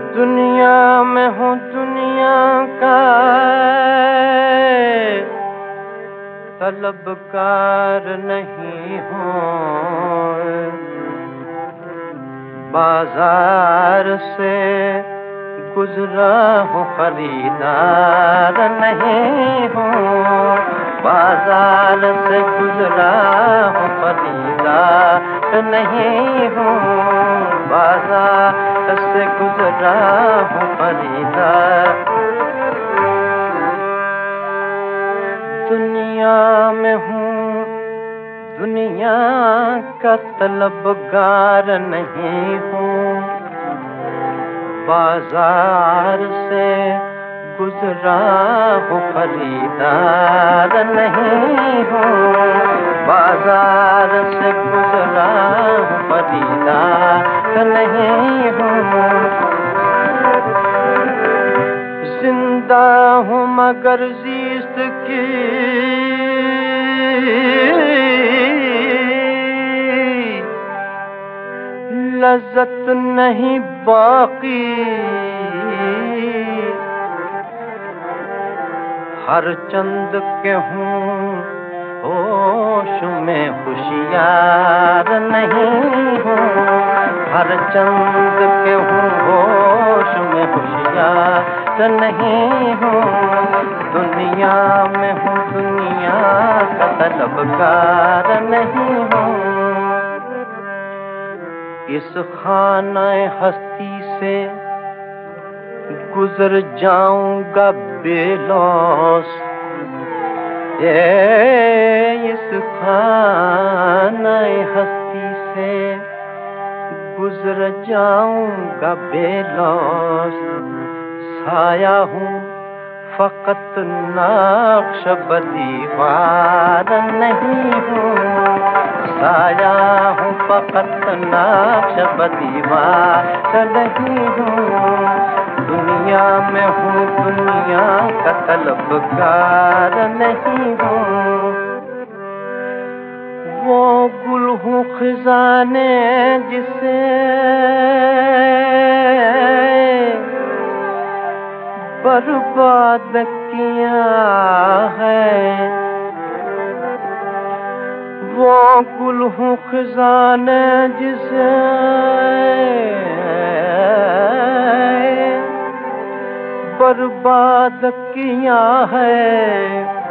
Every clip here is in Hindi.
दुनिया में हूँ दुनिया का तलबगार नहीं हूँ, बाजार से गुजरा हूँ खरीदार नहीं हूँ, बाजार से गुजरा हूँ खरीदार नहीं हूँ, बाजार से गुजरा हूँ खरीदार। दुनिया में हूँ दुनिया का तलबगार नहीं हूँ, बाजार से गुजरा हूँ खरीदार नहीं हूँ, बाजार से गुजरा हूँ खरीदार नहीं हूँ। जिंदा हूँ मगर ज़ीस्त की लज़्ज़त नहीं बाकी, हर चंद के हूँ होश में होशियार नहीं हूँ, हर चंद के हूँ होश में होशियार नहीं हूँ। दुनिया में हूँ दुनिया का तलबगार नहीं हूँ, इस खाने हस्ती से गुजर जाऊंगा बेलौस, इस खाने हस्ती से गुजर जाऊंगा बेलौस। साया हूँ फकत नक्श बदीवार नहीं हूँ, साया हूँ फकत नक्श बदीवार नहीं हूँ। दुनिया में हूँ दुनिया का तलबगार नहीं हूँ, वो गुल हूँ खजाने जिसे बर्बाद किया है, वो गुल हूँ खजाने जिसे बर्बाद किया है।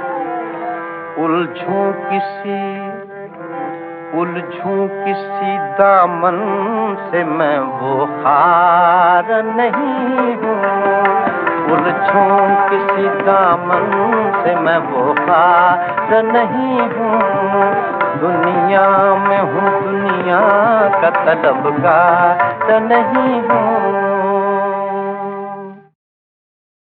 उलझूं किसी दामन से मैं वो खार नहीं हूँ, उलझूं किसी दामन से मैं वो खार नहीं हूँ। दुनिया में हूँ दुनिया का तलबगार नहीं हूँ।